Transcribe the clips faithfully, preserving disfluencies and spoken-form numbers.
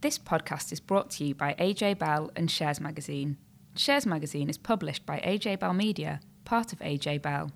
This podcast is brought to you by A J Bell and Shares Magazine. Shares Magazine is published by A J Bell Media, part of A J Bell.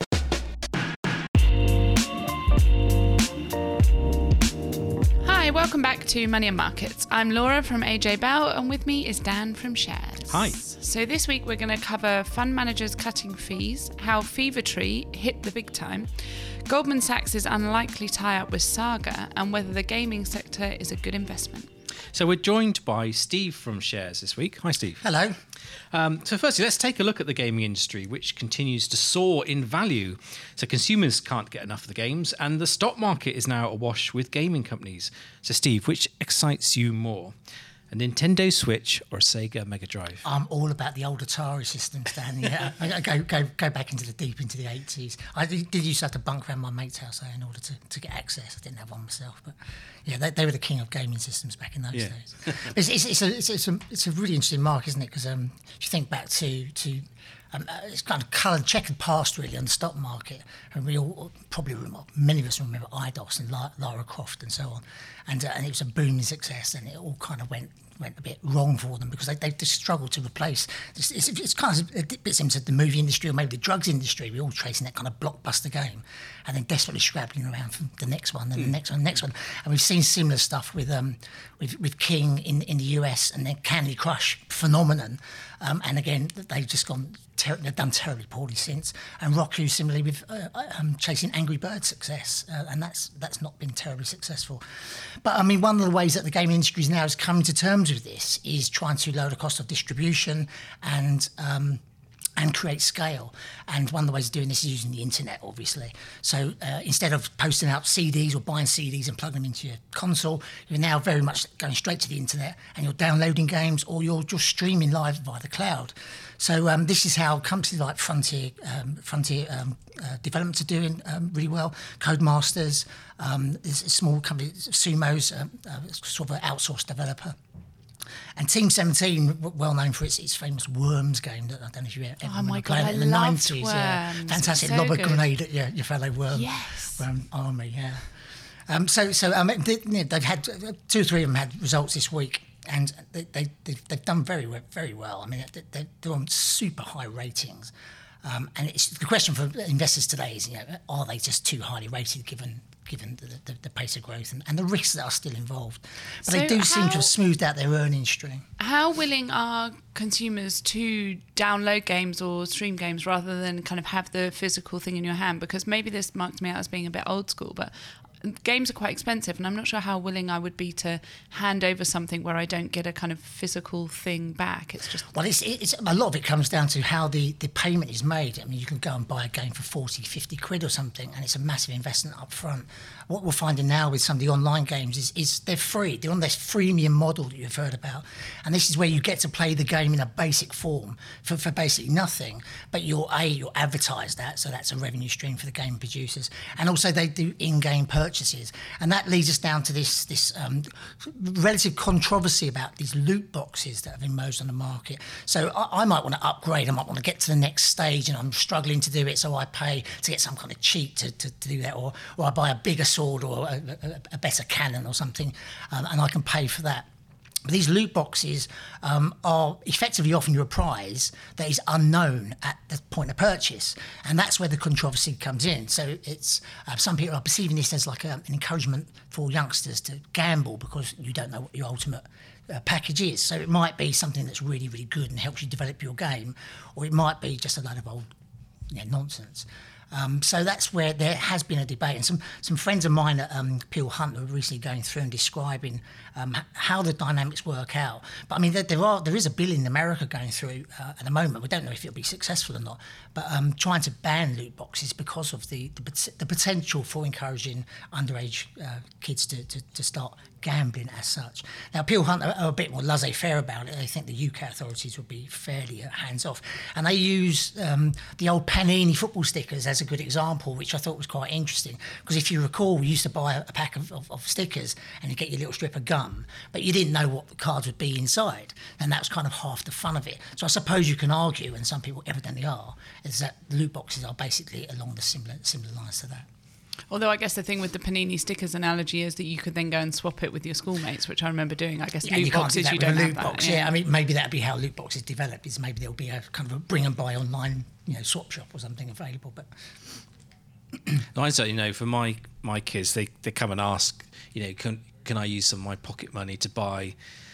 Hi, welcome back to Money and Markets. I'm Laura from A J Bell, and with me is Dan from Shares. Hi. So this week we're going to cover fund managers cutting fees, how Fever-Tree hit the big time, Goldman Sachs' unlikely tie-up with Saga, and whether the gaming sector is a good investment. So we're joined by Steve from Shares this week. Hi, Steve. Hello. Um, so firstly, let's take a look at the gaming industry, which continues to soar in value. So consumers can't get enough of the games, and the stock market is now awash with gaming companies. So Steve, which excites you more? A Nintendo Switch or a Sega Mega Drive? I'm all about the old Atari systems, Dan. Yeah, I, I go go go back into the deep into the eighties. I did, did used to have to bunk around my mate's house though, in order to, to get access. I didn't have one myself, but yeah, they, they were the king of gaming systems back in those Yeah. days. It's, it's, it's, a, it's, it's, a, it's a really interesting mark, isn't it? Because um, if you think back to to Um, uh, it's kind of coloured, checkered past really on the stock market, and we all probably remember, many of us remember IDOS and La- Lara Croft and so on, and uh, and it was a booming success, and it all kind of went went a bit wrong for them because they they just struggled to replace. It's, it's, it's kind of a bit similar to the movie industry or maybe the drugs industry. We're all chasing that kind of blockbuster game, and then desperately scrabbling around for the next one, then mm. the next one, the next one, and we've seen similar stuff with um with with King in in the U S and then Candy Crush phenomenon, um, and again they've just gone. Ter- they've done terribly poorly since, and Roku similarly with uh, um, chasing Angry Birds success, uh, and that's that's not been terribly successful. But I mean, one of the ways that the gaming industry now is coming to terms with this is trying to lower the cost of distribution and um, and create scale. And one of the ways of doing this is using the internet, obviously. So uh, instead of posting out C Ds or buying C Ds and plugging them into your console, you're now very much going straight to the internet and you're downloading games or you're just streaming live via the cloud. So um, this is how companies like Frontier um, Frontier um, uh, Developments are doing um, really well. Codemasters, um, there's a small company, Sumo's um, uh, sort of an outsourced developer. And Team seventeen, well known for its, its famous Worms game that I don't know if you ever Oh remember my playing God, it in I the loved nineties. Yeah, Worms. fantastic. So Lob a good. grenade at your, your fellow Worm, Yes. Worm army. Yeah. Um, so so um, they, they've had two or three of them had results this week, and they, they they've, they've done very well, very well. I mean, they, they're on super high ratings. Um, and it's, the question for investors today is, you know, are they just too highly rated given given the, the, the pace of growth and, and the risks that are still involved? But So they do how, seem to have smoothed out their earnings stream. How willing are consumers to download games or stream games rather than kind of have the physical thing in your hand? Because maybe this marks me out as being a bit old school, but games are quite expensive, and I'm not sure how willing I would be to hand over something where I don't get a kind of physical thing back. It's just Well, it's, it's a lot of it comes down to how the, the payment is made. I mean, you can go and buy a game for forty, fifty quid or something, and it's a massive investment up front. What we're finding now with some of the online games is, is they're free. They're on this freemium model that you've heard about, and this is where you get to play the game in a basic form for, for basically nothing. But you're a you're advertised that, so that's a revenue stream for the game producers, and also they do in-game purchases, and that leads us down to this this um, relative controversy about these loot boxes that have emerged on the market. So I, I might want to upgrade, I might want to get to the next stage, and I'm struggling to do it, so I pay to get some kind of cheat to, to, to do that, or or I buy a bigger sword or a, a, a better cannon or something, um, and I can pay for that. But these loot boxes um, are effectively offering you a prize that is unknown at the point of purchase, and that's where the controversy comes in. So it's uh, some people are perceiving this as like a, an encouragement for youngsters to gamble because you don't know what your ultimate uh, package is. So it might be something that's really, really good and helps you develop your game, or it might be just a load of old you know, nonsense. Um, so that's where there has been a debate, and some, some friends of mine at um, Peel Hunt were recently going through and describing um, how the dynamics work out. But I mean, there, there are there is a bill in America going through uh, at the moment. We don't know if it'll be successful or not, but um, trying to ban loot boxes because of the the, the potential for encouraging underage uh, kids to, to, to start gambling as such. Now, Peel Hunt are, are a bit more laissez-faire about it. They think the U K authorities would be fairly uh, hands-off, and they use um, the old Panini football stickers as a good example, which I thought was quite interesting, because if you recall, we used to buy a, a pack of, of, of stickers and you get your little strip of gum, but you didn't know what the cards would be inside, and that was kind of half the fun of it. So I suppose you can argue, and some people evidently are, is that loot boxes are basically along the similar similar lines to that. Although I guess the thing with the Panini stickers analogy is that you could then go and swap it with your schoolmates, which I remember doing. I guess Yeah, loot you can't boxes, do that you with don't a have loot that. box. Yeah. I mean, maybe that'd be how loot boxes develop. Is maybe there'll be a kind of a bring and buy online, you know, swap shop or something available. But No, I certainly know for my my kids, they, they come and ask, you know, can can I use some of my pocket money to buy?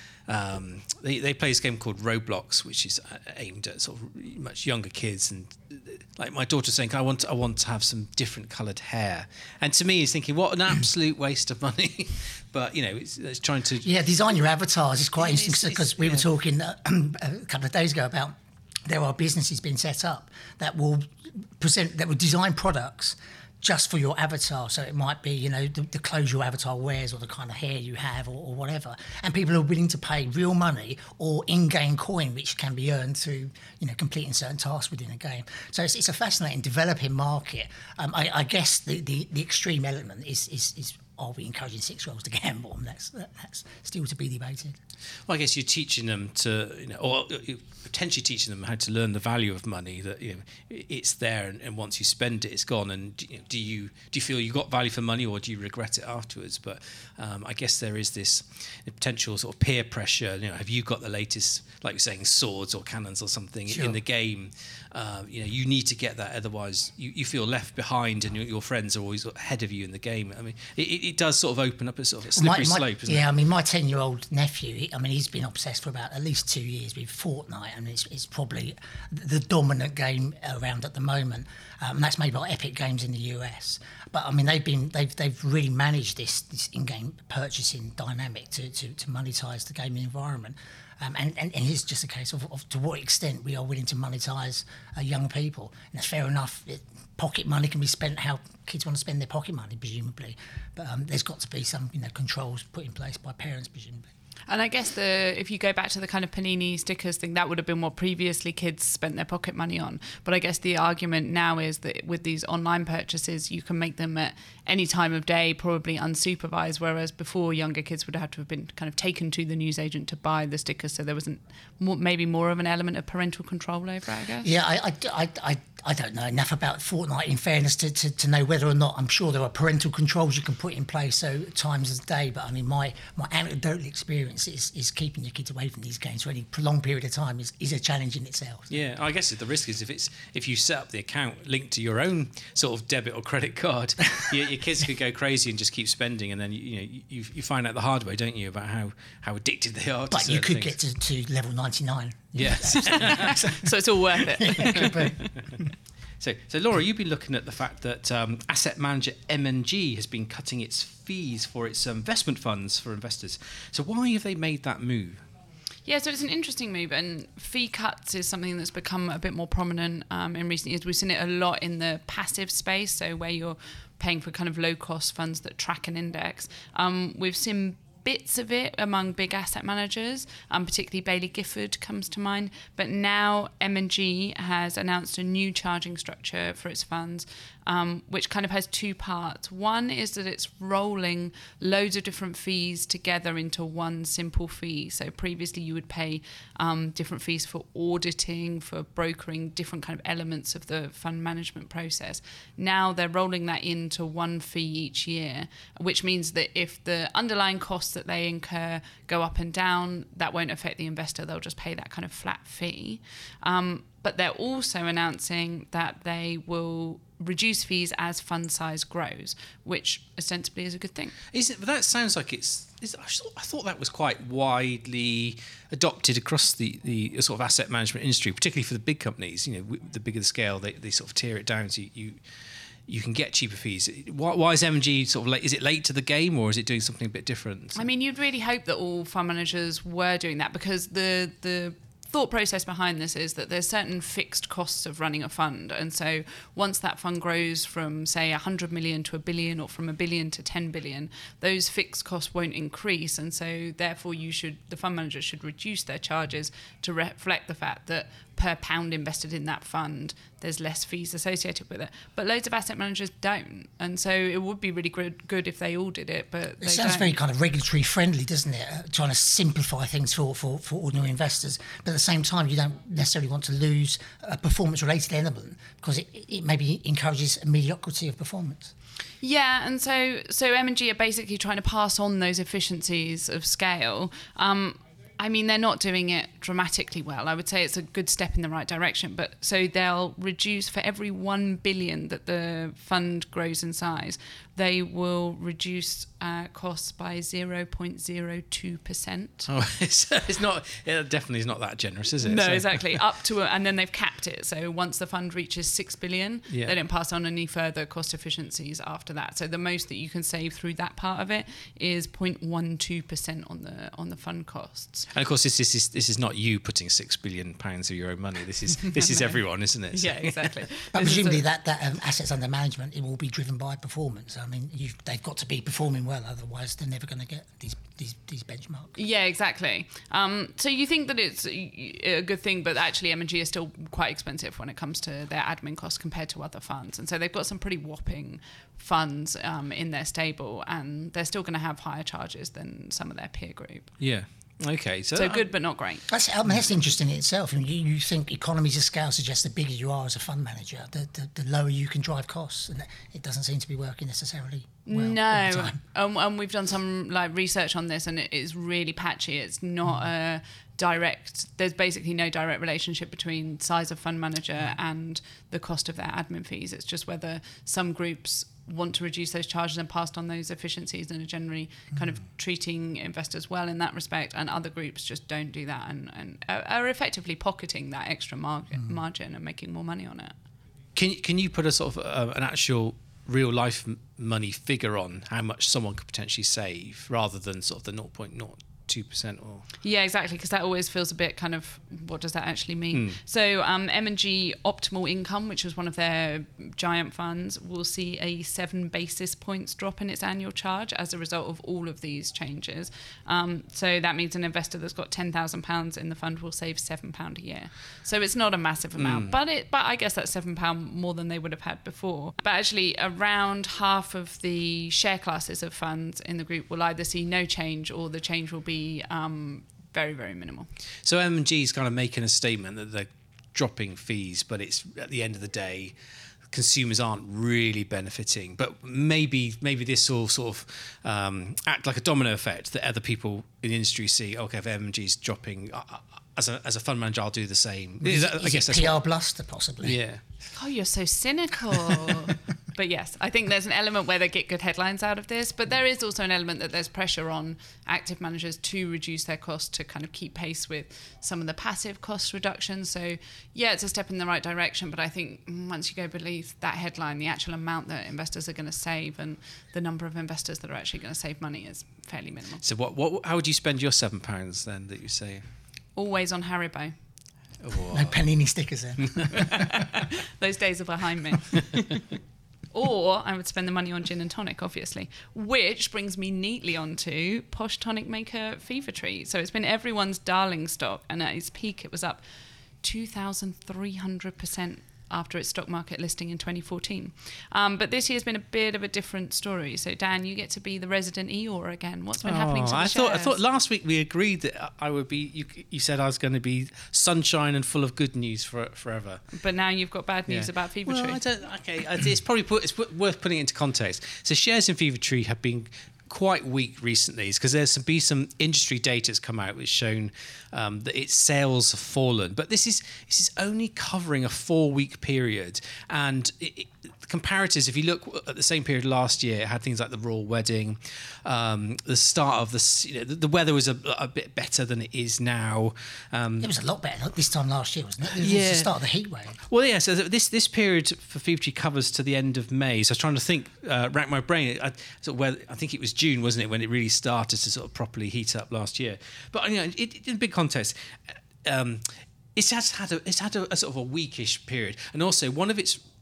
Um, they they play this game called Roblox, which is aimed at sort of much younger kids, and like my daughter's saying, I want I want to have some different coloured hair, and to me, it's thinking, what an absolute waste of money. But you know, it's, it's trying to yeah, design your avatars is quite Yeah, it's- interesting because it's- we yeah. were talking uh, a couple of days ago about there are businesses being set up that will present that will design products just for your avatar. So it might be, you know, the, the clothes your avatar wears or the kind of hair you have or, or whatever. And people are willing to pay real money or in-game coin, which can be earned through, you know, completing certain tasks within a game. So it's, it's a fascinating developing market. Um, I, I guess the, the, the extreme element is, is, is are we encouraging six-year-olds to gamble? And that's, that, that's still to be debated. Well, I guess you're teaching them to, you know, or you're potentially teaching them how to learn the value of money. That you know, it's there, and, and once you spend it, it's gone. And you know, do you do you feel you got value for money, or do you regret it afterwards? But um, I guess there is this potential sort of peer pressure. You know, have you got the latest, like you're saying, swords or cannons or something Sure. in the game? Uh, you know, you need to get that, otherwise you, you feel left behind, and your, your friends are always ahead of you in the game. I mean, it, it does sort of open up a sort of a slippery My- my- slope, isn't yeah, it? I mean, my ten-year-old nephew, he, I mean, he's been obsessed for about at least two years with Fortnite, and it's, it's probably the dominant game around at the moment. Um, and that's made by Epic Games in the U S. But I mean, they've been they've they've really managed this this in-game purchasing dynamic to to, to monetize the gaming environment. Um, and, and, and it's just a case of, of to what extent we are willing to monetize uh, young people. And that's fair enough. It, pocket money can be spent how kids want to spend their pocket money, presumably. But um, there's got to be some, you know, controls put in place by parents, presumably. And I guess the if you go back to the kind of Panini stickers thing, that would have been what previously kids spent their pocket money on. But I guess the argument now is that with these online purchases, you can make them at any time of day, probably unsupervised, whereas before younger kids would have had to have been kind of taken to the newsagent to buy the stickers. So there wasn't more, maybe more of an element of parental control over it, I guess. Yeah, I, I, I, I, I don't know enough about Fortnite, in fairness, to, to, to know whether or not. I'm sure there are parental controls you can put in place, so times of the day. But I mean, my, my anecdotal experience is, is keeping your kids away from these games for any prolonged period of time is, is a challenge in itself. Yeah, I guess the risk is if it's if you set up the account linked to your own sort of debit or credit card, your, your kids could go crazy and just keep spending, and then you, you know you, you find out the hard way, don't you, about how, how addicted they are. To But you certain could things. get to, to level ninety-nine. Yes. So it's all worth it. Could be. So, so Laura, you've been looking at the fact that um, asset manager M and G has been cutting its fees for its um, investment funds for investors. So why have they made that move? Yeah, so it's an interesting move, and fee cuts is something that's become a bit more prominent um, in recent years. We've seen it a lot in the passive space, so where you're paying for kind of low-cost funds that track an index. Um, we've seen bits of it among big asset managers, um, particularly Baillie Gifford comes to mind. But now M and G has announced a new charging structure for its funds, um, which kind of has two parts. One is that it's rolling loads of different fees together into one simple fee. So previously you would pay um, different fees for auditing, for brokering different kind of elements of the fund management process. Now they're rolling that into one fee each year, which means that if the underlying costs that they incur go up and down, that won't affect the investor. They'll just pay that kind of flat fee. Um, but they're also announcing that they will reduce fees as fund size grows, which ostensibly is a good thing. Is it? But that sounds like it's. Is, I thought- I thought that was quite widely adopted across the, the sort of asset management industry, particularly for the big companies. You know, w- the bigger the scale, they, they sort of tear it down. So you. you you can get cheaper fees. Why, why is M and G sort of late? Is it late to the game, or is it doing something a bit different? I mean, you'd really hope that all fund managers were doing that, because the the thought process behind this is that there's certain fixed costs of running a fund, and so once that fund grows from, say, one hundred million to a billion, or from a billion to ten billion, those fixed costs won't increase, and so therefore you should the fund manager should reduce their charges to reflect the fact that per pound invested in that fund, there's less fees associated with it. But loads of asset managers don't. And so it would be really good, good if they all did it, but It they sounds don't. very kind of regulatory friendly, doesn't it? Uh, trying to simplify things for, for, for ordinary investors. But at the same time, you don't necessarily want to lose a performance-related element because it, it maybe encourages a mediocrity of performance. Yeah, and so so M and G are basically trying to pass on those efficiencies of scale. Um, I mean, they're not doing it dramatically well. I would say it's a good step in the right direction. But so they'll reduce for every one billion that the fund grows in size, they will reduce uh, costs by zero point zero two percent. Oh, it's, it's not. It definitely is not that generous, is it? No, So- exactly. Up to, a, and then they've capped it. So once the fund reaches six billion, Yeah. they don't pass on any further cost efficiencies after that. So the most that you can save through that part of it is zero point one two percent on the on the fund costs. And of course, this, this is this is not you putting six billion pounds of your own money. This is this is everyone, isn't it? So- Yeah, exactly. But This is presumably a- that, that um, assets under management, it will be driven by performance. I mean, you've, they've got to be performing well, otherwise they're never going to get these, these, these benchmarks. Yeah, exactly. Um, so you think that it's a good thing, but actually M and G is still quite expensive when it comes to their admin costs compared to other funds. And so they've got some pretty whopping funds um, in their stable, and they're still going to have higher charges than some of their peer group. Yeah. Okay. So, So good, but not great. That's, I mean, that's interesting in itself. I mean, you, you think economies of scale suggest the bigger you are as a fund manager, the, the, the lower you can drive costs, and it doesn't seem to be working necessarily well all the No, time. um, and we've done some like research on this, and it is really patchy. It's not a direct. There's basically no direct relationship between size of fund manager and the cost of their admin fees. It's just whether some groups want to reduce those charges and passed on those efficiencies and are generally kind of treating investors well in that respect, and other groups just don't do that and, and are are effectively pocketing that extra margin, margin and making more money on it. can can you put a sort of uh, an actual real life m- money figure on how much someone could potentially save, rather than sort of the zero point zero two percent or? Yeah, exactly, because that always feels a bit kind of, what does that actually mean? So um, M and G Optimal Income, which was one of their giant funds, will see a seven basis points drop in its annual charge as a result of all of these changes. Um, so that means an investor that's got ten thousand pounds in the fund will save seven pounds a year. So it's not a massive amount, but it, but I guess that's seven pounds more than they would have had before. But actually around half of the share classes of funds in the group will either see no change or the change will be um, very, very minimal. So M and G is kind of making a statement that they're dropping fees, but it's at the end of the day, consumers aren't really benefiting. But maybe maybe this will sort of um, act like a domino effect that other people in the industry see. Okay, if M and G is dropping, uh, as a as a fund manager, I'll do the same. Is, Is that- I is guess it that's P R what, bluster, possibly? yeah. Oh, you're so cynical. But yes, I think there's an element where they get good headlines out of this, but there is also an element that there's pressure on active managers to reduce their costs to kind of keep pace with some of the passive cost reductions. So yeah, it's a step in the right direction, but I think once you go beneath that headline, the actual amount that investors are going to save and the number of investors that are actually going to save money is fairly minimal. So what what how would you spend your seven pounds then that you say? Always on Haribo. Oh, No Panini stickers then. Those days are behind me. Or I would spend the money on gin and tonic, obviously, which brings me neatly onto Posh tonic maker Fever Tree. So it's been everyone's darling stock, and at its peak it was up two thousand three hundred percent after its stock market listing in twenty fourteen. Um, but this year's been a bit of a different story. So Dan, you get to be the resident Eeyore again. What's been happening to the I shares? thought I thought last week we agreed that I would be. You, you said I was going to be sunshine and full of good news for forever. But now you've got bad news Yeah. about Fever well, Tree. I don't, okay, it's probably put, it's put, worth putting it into context. So shares in Fever Tree have been quite weak recently, because there's some be some industry data that's come out which shown um, that its sales have fallen. But this is this is only covering a four week period, and it, it, the comparatives, if you look at the same period last year, it had things like the royal wedding, um, the start of the, you know, the, the weather was a, a bit better than it is now. Um, It was a lot better this time last year, wasn't it? It was Yeah. the start of the heat wave. Well, yeah. So this this period for Fever Tree covers to the end of May. So I was trying to think, uh, rack my brain. I, sort of where, I think it was June, wasn't it, when it really started to sort of properly heat up last year. But you know, it, it, in big context, um, it's has had a, it's had a, a sort of a weakish period, and also one of its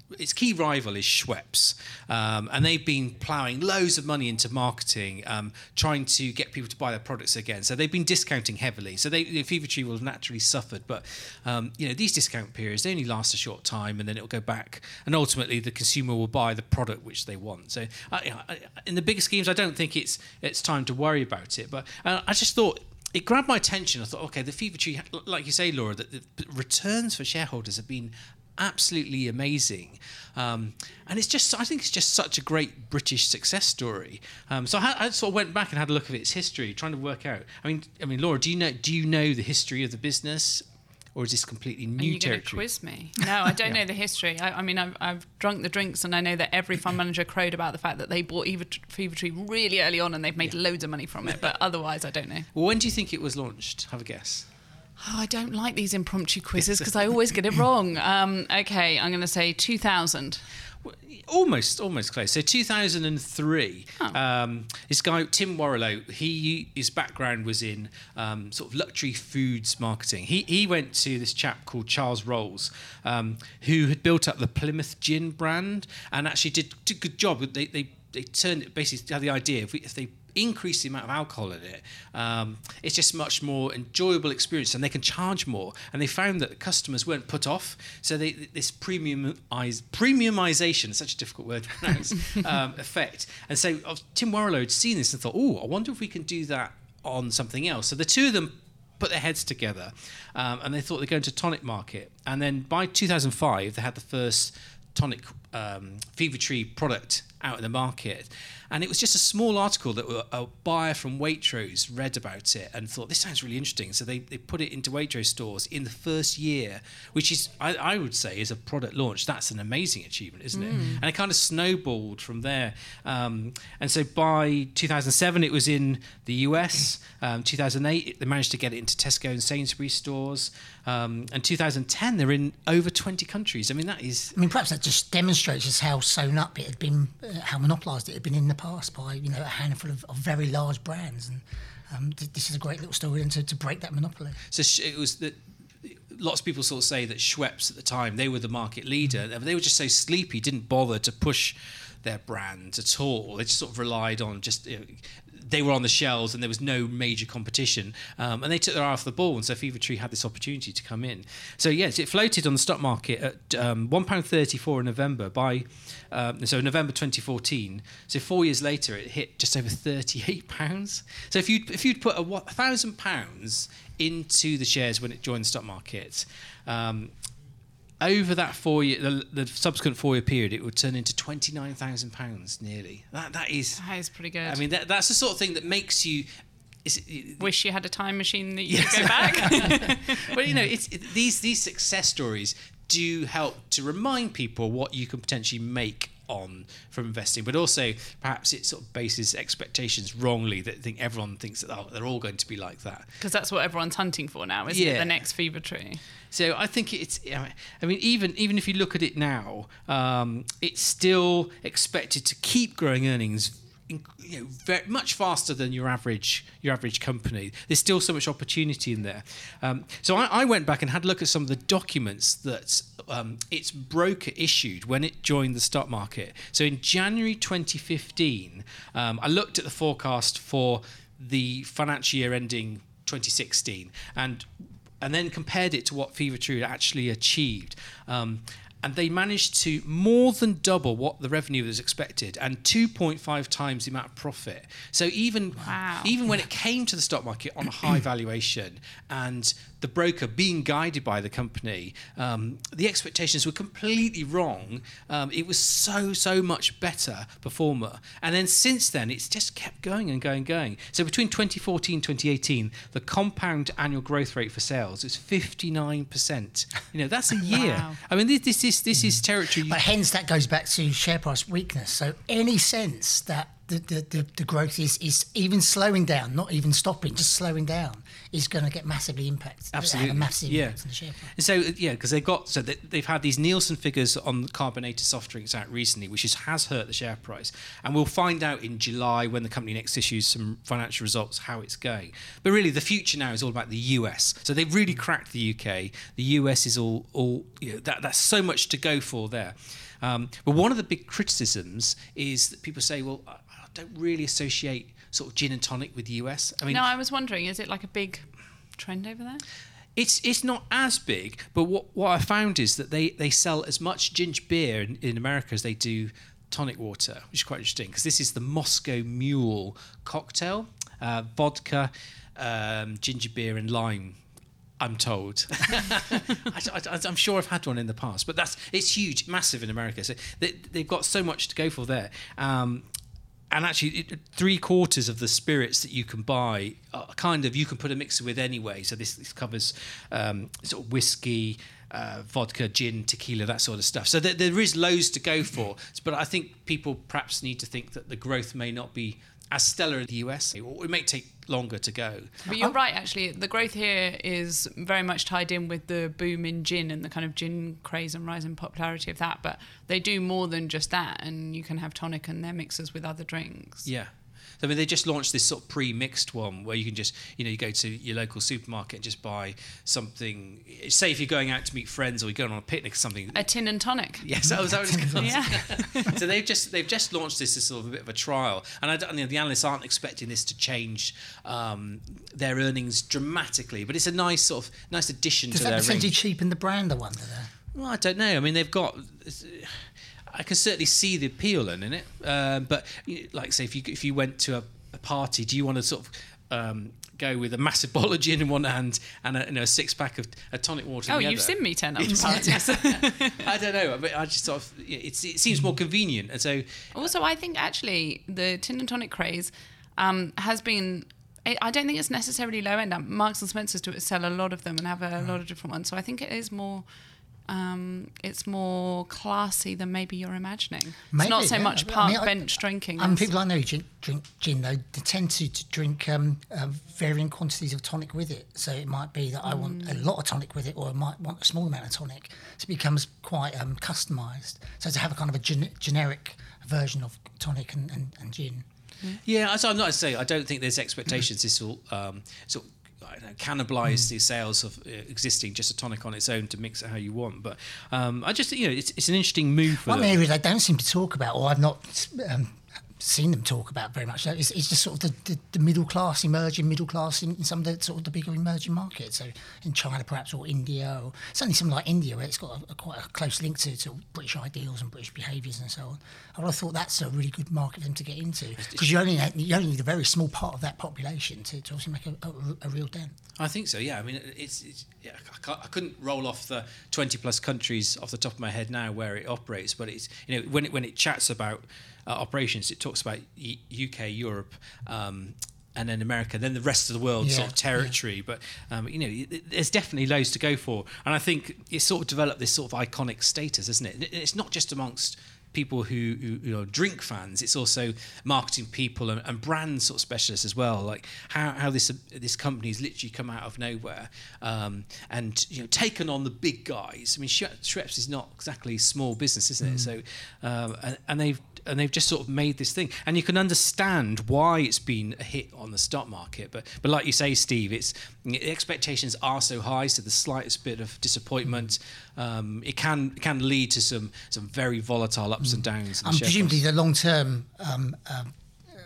its key rival is Schweppes, um, and they've been ploughing loads of money into marketing, um, trying to get people to buy their products again. So they've been discounting heavily. So they, you know, Fever Tree will have naturally suffered, but um, you know, these discount periods, they only last a short time, and then it'll go back, and ultimately the consumer will buy the product which they want. So uh, in the bigger schemes, I don't think it's it's time to worry about it. But uh, I just thought, it grabbed my attention. I thought, okay, the Fever Tree, like you say, Laura, that the returns for shareholders have been absolutely amazing, um, and it's just, I think it's just such a great British success story. Um, so I, I sort of went back and had a look at its history, trying to work out. I mean, I mean, Laura, do you know do you know the history of the business, or is this completely new Are you territory? Are you going to quiz me? No, I don't Yeah. know the history. I, I mean, I've, I've drunk the drinks, and I know that every fund manager crowed about the fact that they bought Eva, Fever Tree really early on, and they've made loads of money from it. But otherwise, I don't know. Well, when do you think it was launched? Have a guess. Oh, I don't like these impromptu quizzes because I always get it wrong. Um, okay, I'm going to say two thousand. Almost, almost close. So two thousand three, Oh. um, this guy Tim Warrilow, he his background was in um, sort of luxury foods marketing. He he went to this chap called Charles Rolls, um, who had built up the Plymouth Gin brand, and actually did, did a good job. They they they turned it, basically had the idea if, we, if they increase the amount of alcohol in it, um, it's just much more enjoyable experience, and they can charge more. And they found that the customers weren't put off, so they, this premiumize, premiumization, such a difficult word to pronounce, um, effect. And so uh, Tim Warrilow had seen this and thought, oh, I wonder if we can do that on something else. So the two of them put their heads together, um, and they thought they'd go into tonic market. And then by two thousand five, they had the first tonic um, Fever Tree product out in the market. And it was just a small article that a buyer from Waitrose read about it and thought, this sounds really interesting. So they, they put it into Waitrose stores in the first year, which is, I, I would say, is a product launch. That's an amazing achievement, isn't it? And it kind of snowballed from there. Um, and so by two thousand seven, it was in the U S. Um, two thousand eight, they managed to get it into Tesco and Sainsbury's stores. Um, and two thousand ten, they're in over twenty countries. I mean, that is... I mean, perhaps that just demonstrates just how sewn up it had been, uh, how monopolised it had been in the past by, you know, a handful of, of very large brands. And um, th- this is a great little story and to, to break that monopoly. So sh- it was that lots of people sort of say that Schweppes at the time, they were the market leader. They were just so sleepy, didn't bother to push their brand at all. They just sort of relied on just... You know, they were on the shelves and there was no major competition, um, and they took their eye off the ball, and so Fever Tree had this opportunity to come in. So yes, it floated on the stock market at um, one pound thirty-four in November by um, so November twenty fourteen. So four years later it hit just over thirty-eight pounds. So if you'd, if you'd put a one thousand pounds into the shares when it joined the stock market, um, over that four year, the, the subsequent four year period, it would turn into twenty-nine thousand pounds nearly. That that is, That is pretty good. I mean, that, that's the sort of thing that makes you. Is, Wish you had a time machine that you Yes. could go back. well, you know, it's it, these these success stories do help to remind people what you can potentially make on from investing, but also perhaps it sort of bases expectations wrongly, that think everyone thinks that oh, they're all going to be like that. Because that's what everyone's hunting for now, isn't Yeah. it? The next Fever Tree. So I think it's. I mean, even even if you look at it now, um, it's still expected to keep growing earnings, in, you know, very, much faster than your average your average company. There's still so much opportunity in there. Um, so I, I went back and had a look at some of the documents that um, its broker issued when it joined the stock market. So in January twenty fifteen, um, I looked at the forecast for the financial year ending twenty sixteen, and and then compared it to what Fever Tree had actually achieved. Um, and they managed to more than double what the revenue was expected, and two point five times the amount of profit. So even, Wow. even when it came to the stock market on a high valuation, and the broker being guided by the company, um, the expectations were completely wrong. Um, it was so, so much better performer. And then since then, it's just kept going and going and going. So between twenty fourteen and twenty eighteen, the compound annual growth rate for sales is fifty-nine percent. You know, that's a year. Wow. I mean, this, this is this is territory. But hence that goes back to share price weakness. So any sense that the, the, the, the growth is, is even slowing down, not even stopping, just slowing down, is going to get massively impacted. Absolutely. Have a massive Yeah. impact on the share price. And so, yeah, because they've got, so they, they've had these Nielsen figures on the carbonated soft drinks out recently, which is, has hurt the share price. And we'll find out in July when the company next issues some financial results how it's going. But really, the future now is all about the U S. So they've really cracked the U K. The U S is all, all you know, that, that's so much to go for there. Um, but one of the big criticisms is that people say, well, I don't really associate sort of gin and tonic with the U S. I mean, no, I was wondering, is it like a big trend over there? It's it's not as big, but what, what I found is that they, they sell as much ginger beer in, in America as they do tonic water, which is quite interesting because this is the Moscow Mule cocktail, uh, vodka, um, ginger beer and lime, I'm told. I, I, I'm sure I've had one in the past, but that's it's huge, massive in America. So they, they've got so much to go for there. Um, And actually, it, three quarters of the spirits that you can buy are kind of you can put a mixer with anyway. So this, this covers um, sort of whiskey, uh, vodka, gin, tequila, that sort of stuff. So there, there is loads to go for. But I think people perhaps need to think that the growth may not be as stellar in the U S. It may take longer to go. But you're right, actually. The growth here is very much tied in with the boom in gin and the kind of gin craze and rise in popularity of that. But they do more than just that, and you can have tonic and their mixers with other drinks. Yeah. I mean, they just launched this sort of pre-mixed one where you can just, you know, you go to your local supermarket and just buy something. Say if you're going out to meet friends or you're going on a picnic or something. A tin and tonic. Yes, that was that was good. Yeah. So they've just they've just launched this as sort of a bit of a trial, and I don't, you know, the analysts aren't expecting this to change um, their earnings dramatically, but it's a nice sort of nice addition Does to that their essentially range. cheapen the brand, I wonder, there? Well, I don't know. I mean, they've got. I can certainly see the appeal in it, um, but you know, like say if you if you went to a, a party, do you want to sort of um, go with a massive bottle of gin in one hand and a, you know, a six pack of a tonic water in Oh, the you've other? seen me turn up to parties. I don't know. But I just sort of it's, it seems more convenient, and so Also, I think actually the tin and tonic craze um, has been. I I don't think it's necessarily low end. Um, Marks and Spencers do sell a lot of them and have a lot of different ones. So I think it is more. Um, it's more classy than maybe you're imagining. Maybe, it's not so yeah. much I park mean, I- bench drinking. I mean, as- people I know who drink, drink gin, though, they tend to, to drink um, uh, varying quantities of tonic with it. So it might be that I want a lot of tonic with it, or I might want a small amount of tonic. So it becomes quite um, customised. So to have a kind of a gen- generic version of tonic and, and, and gin. yeah. So I'm not to say I don't think there's expectations. This will um, sort of I don't know, cannibalise the sales of uh, existing just a tonic on its own to mix it how you want. But um, I just you know it's it's an interesting move for One them. area they don't seem to talk about, or I've not um, seen them talk about very much, though, is, is just sort of the, the, the middle class, emerging middle class in, in some of the sort of the bigger emerging markets. So in China, perhaps, or India, or certainly something like India, where it's got a, a quite a close link to, to British ideals and British behaviours and so on. I would have thought that's a really good market for them to get into, because you only you only need a very small part of that population to, to obviously make a, a, a real dent. I think so. Yeah. I mean, it's, it's yeah. I, can't, I couldn't roll off the twenty plus countries off the top of my head now where it operates, but it's you know when it when it chats about uh, operations, it talks about y- U K, Europe. Um, and then America, then the rest of the world Yeah, sort of territory. But, um, you know, it, there's definitely loads to go for. And I think it's sort of developed this sort of iconic status, isn't it? It's not just amongst people who, who you know drink fans, it's also marketing people and, and brand sort of specialists as well, like how, how this this company has literally come out of nowhere um, and you know taken on the big guys. I mean, Schweppes is not exactly small business, isn't it? Mm. So um, and, and they've and they've just sort of made this thing, and you can understand why it's been a hit on the stock market. But but like you say, Steve, it's the expectations are so high, so the slightest bit of disappointment, um, it can it can lead to some some very volatile ups and downs. In And the presumably share the long term, um, um,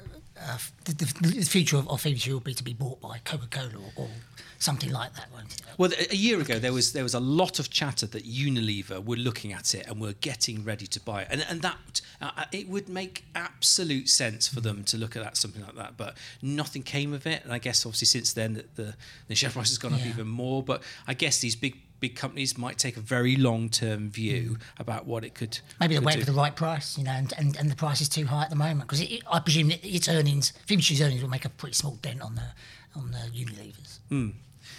uh, the, the, the future of, of Fever-Tree will be to be bought by Coca-Cola or, or something like that, won't it? Well, a year ago there was there was a lot of chatter that Unilever were looking at it and were getting ready to buy it, and and that uh, it would make absolute sense for them to look at that something like that, but nothing came of it. And I guess obviously since then the the, the share price has gone up Yeah. even more. But I guess these big big companies might take a very long term view mm. about what it could. Maybe they're could waiting do. for the right price, you know, and, and, and the price is too high at the moment, because it, I presume that its earnings, Fever-Tree's earnings, will make a pretty small dent on the on the Unilevers. Mm.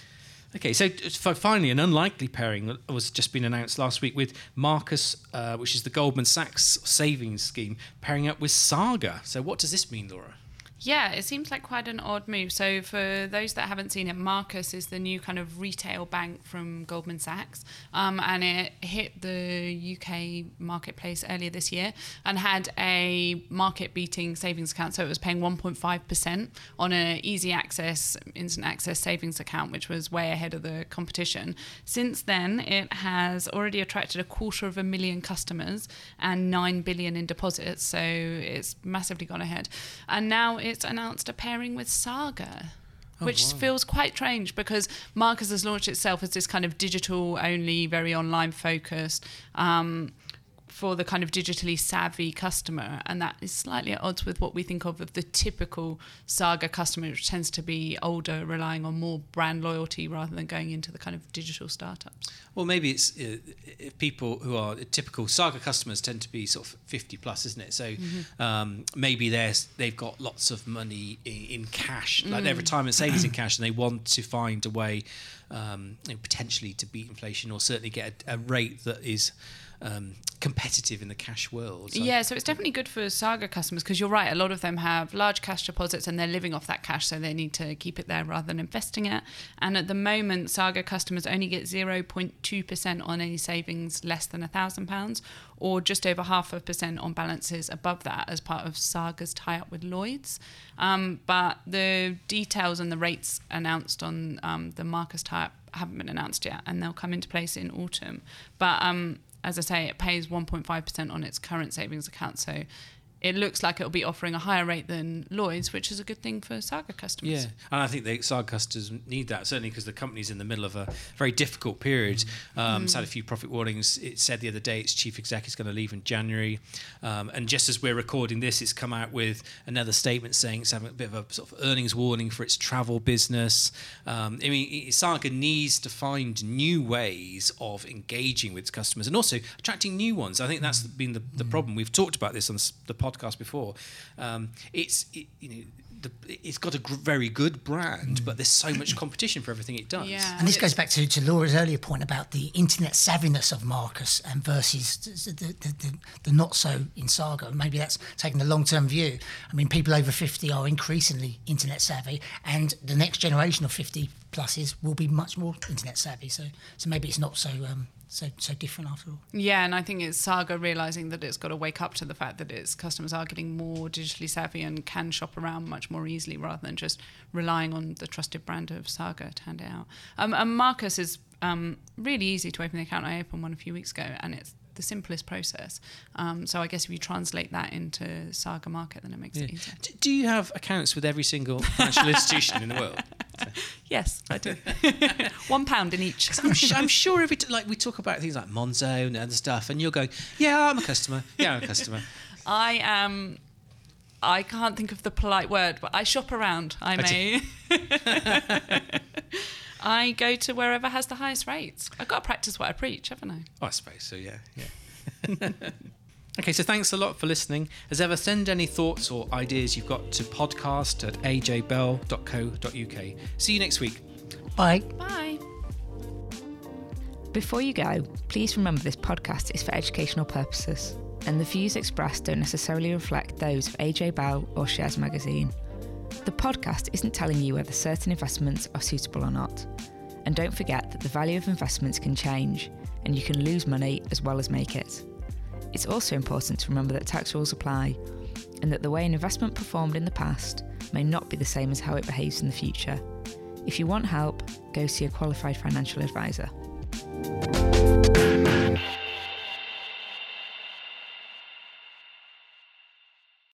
Okay, so f- finally, an unlikely pairing was just been announced last week with Marcus, uh, which is the Goldman Sachs savings scheme, pairing up with Saga. So what does this mean, Laura? Yeah, it seems like quite an odd move. So for those that haven't seen it, Marcus is the new kind of retail bank from Goldman Sachs, um, and it hit the U K marketplace earlier this year and had a market-beating savings account. So it was paying one point five percent on an easy access, instant access savings account, which was way ahead of the competition. Since then, it has already attracted a quarter of a million customers and nine billion in deposits. So it's massively gone ahead. And now it it's announced a pairing with Saga, which oh, wow. feels quite strange because Marcus has launched itself as this kind of digital only, very online focused, um, for the kind of digitally savvy customer, and that is slightly at odds with what we think of of the typical Saga customer, which tends to be older, relying on more brand loyalty rather than going into the kind of digital startups. Well, maybe it's uh, if people who are typical Saga customers tend to be sort of fifty plus, isn't it? So mm-hmm. um, maybe there's they've got lots of money in, in cash, like mm. their retirement savings in cash, and they want to find a way um, you know, potentially to beat inflation or certainly get a, a rate that is Um, competitive in the cash world. So yeah, so it's definitely good for Saga customers because you're right, a lot of them have large cash deposits and they're living off that cash, so they need to keep it there rather than investing it. And at the moment, Saga customers only get zero point two percent on any savings less than one thousand pounds, or just over half a percent on balances above that as part of Saga's tie-up with Lloyds. Um, but the details and the rates announced on um, the Marcus tie-up haven't been announced yet, and they'll come into place in autumn. But um, as I say, it pays one point five percent on its current savings account, so it looks like it'll be offering a higher rate than Lloyds, which is a good thing for Saga customers. Yeah, and I think the Saga customers need that, certainly because the company's in the middle of a very difficult period. Um, mm. It's had a few profit warnings. It said the other day its chief exec is going to leave in January. Um, and just as we're recording this, it's come out with another statement saying it's having a bit of a sort of earnings warning for its travel business. Um, I mean, Saga needs to find new ways of engaging with its customers and also attracting new ones. I think that's been the, the problem. We've talked about this on the podcast podcast before. Um, it's it, you know the, it's got a gr- very good brand, but there's so much competition for everything it does. Yeah. And this goes back to, to Laura's earlier point about the internet savviness of Marcus and versus the, the, the, the not so in Saga. Maybe that's taking a long-term view. I mean, people over fifty are increasingly internet savvy, and the next generation of fifty pluses will be much more internet savvy. So, so maybe it's not so um, so so different after all. Yeah, and I think it's Saga realising that it's got to wake up to the fact that its customers are getting more digitally savvy and can shop around much more easily rather than just relying on the trusted brand of Saga to hand it out. Um, and Marcus is um, really easy to open the account. I opened one a few weeks ago, and it's the simplest process. Um, so I guess if you translate that into Saga Market, then it makes yeah. it easier. D- do you have accounts with every single financial institution in the world? Yes, I do. One pound in each. I'm, sh- I'm sure if it, like we talk about things like Monzo and other stuff, and you're going, yeah, I'm a customer. Yeah, I'm a customer. I am. I can't think of the polite word, but I shop around. I may. I go to wherever has the highest rates. I've got to practice what I preach, haven't I? Oh, I suppose so. Yeah, yeah. Okay, so thanks a lot for listening. As ever, send any thoughts or ideas you've got to podcast at a j bell dot co dot u k. See you next week. Bye. Bye. Before you go, please remember this podcast is for educational purposes, and the views expressed don't necessarily reflect those of A J Bell or Shares Magazine. The podcast isn't telling you whether certain investments are suitable or not. And don't forget that the value of investments can change, and you can lose money as well as make it. It's also important to remember that tax rules apply, and that the way an investment performed in the past may not be the same as how it behaves in the future. If you want help, go see a qualified financial advisor.